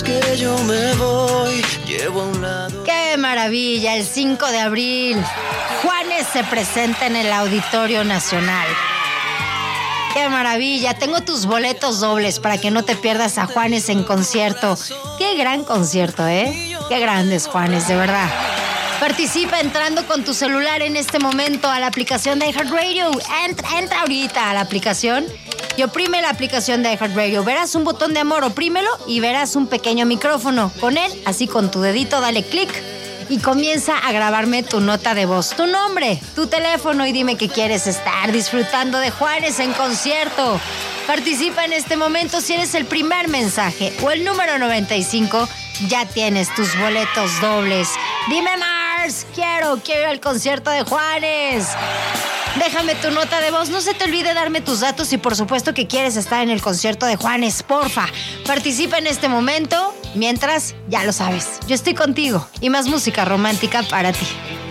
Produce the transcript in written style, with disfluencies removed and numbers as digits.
es que yo me voy, llevo a un lado. ¡Qué maravilla! El 5 de abril, Juanes se presenta en el Auditorio Nacional. ¡Qué maravilla! Tengo tus boletos dobles para que no te pierdas a Juanes en concierto. ¡Qué gran concierto, eh! ¡Qué grandes Juanes, de verdad! Participa entrando con tu celular en este momento a la aplicación de iHeartRadio. Entra ahorita a la aplicación y oprime la aplicación de iHeartRadio. Verás un botón de amor, oprímelo y verás un pequeño micrófono. Con él, así con tu dedito, dale clic y comienza a grabarme tu nota de voz, tu nombre, tu teléfono y dime que quieres estar disfrutando de Juanes en concierto. Participa en este momento si eres el primer mensaje o el número 95. Ya tienes tus boletos dobles. Dime, Mars, quiero ir al concierto de Juanes. Déjame tu nota de voz, no se te olvide darme tus datos y por supuesto que quieres estar en el concierto de Juanes, porfa. Participa en este momento, mientras, ya lo sabes, yo estoy contigo y más música romántica para ti.